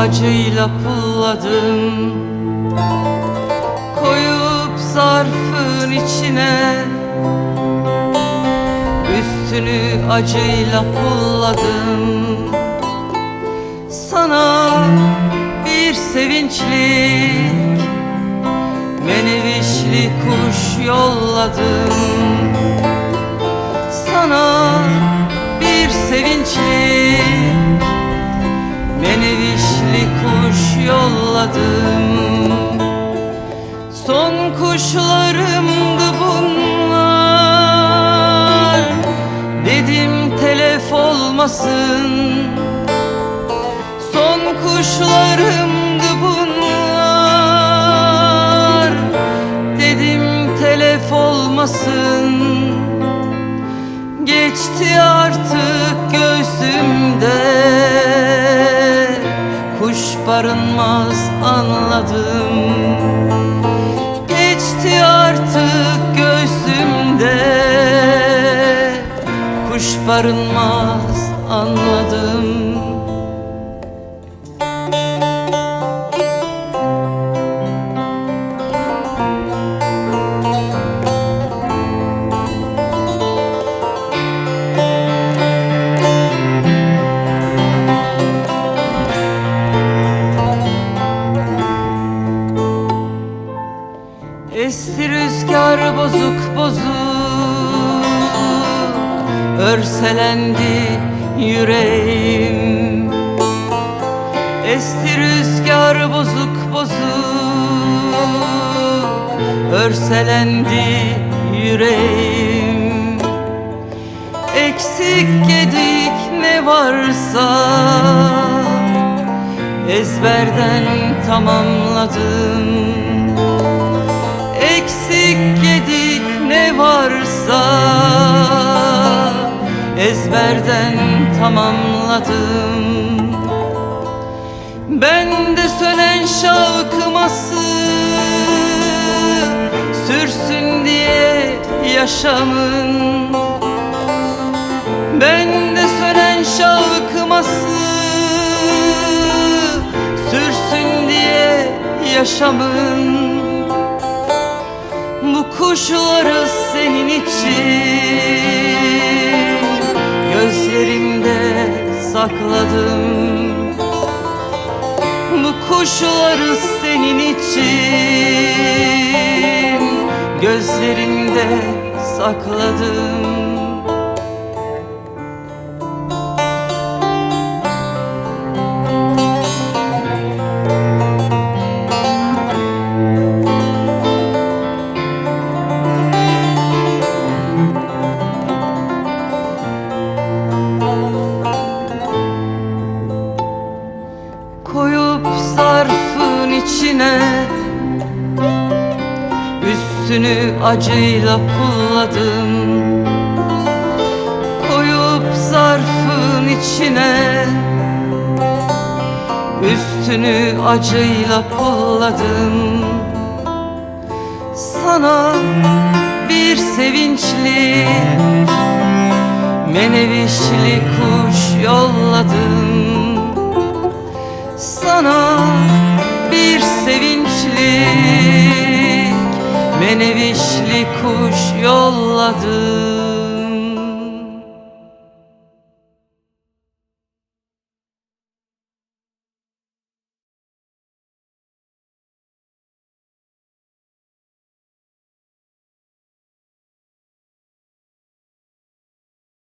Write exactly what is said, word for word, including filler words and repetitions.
acıyla pulladım. Koyup zarfın içine üstünü acıyla pulladım. Sana bir sevinçlik menevişli kuş yolladım. Sana bir sevinçlik menevişli kuş yolladım. Son kuşlarımdı bunlar, dedim telef olmasın. Son kuşlarımdı bunlar, dedim telef olmasın. Geçti artık göğsümde, kuş barınmaz anladım. Geçti artık göğsümde, kuş barınmaz anladım. Esti rüzgar bozuk bozuk, örselendi yüreğim. Esti rüzgar bozuk bozuk, örselendi yüreğim. Eksik gedik ne varsa ezberden tamamladım. Eksik gedik ne varsa ezberden tamamladım. Bende sönen şavkıması sürsün diye yaşamın. Bende sönen şavkıması sürsün diye yaşamın. Bu kuşları senin için gözlerimde sakladım. Bu kuşları senin için gözlerimde sakladım. Koyup zarfın içine üstünü acıyla pulladım. Koyup zarfın içine üstünü acıyla pulladım. Sana bir sevinçli menevişli kuş yolladım. Sana bir sevinçlik menevişli kuş yolladım.